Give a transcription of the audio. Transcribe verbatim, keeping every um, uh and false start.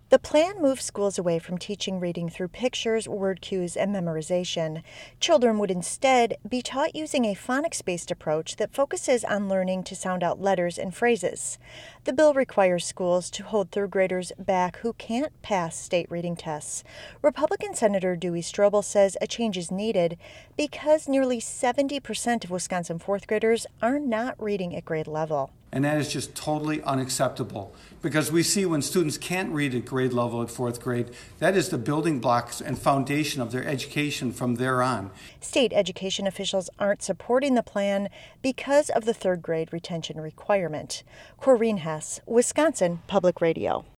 The plan moves schools away from teaching reading through pictures, word cues, and memorization. Children would instead be taught using a phonics-based approach that focuses on learning to sound out letters and phrases. The bill requires schools to hold third graders back who can't pass state reading tests. Republican Senator Dewey Strobel says a change is needed because nearly seventy percent of Wisconsin fourth graders are not reading at grade level. And that is just totally unacceptable because we see when students can't read at grade level at fourth grade, that is the building blocks and foundation of their education from there on. State education officials aren't supporting the plan because of the third grade retention requirement. Corrine Hess, Wisconsin Public Radio.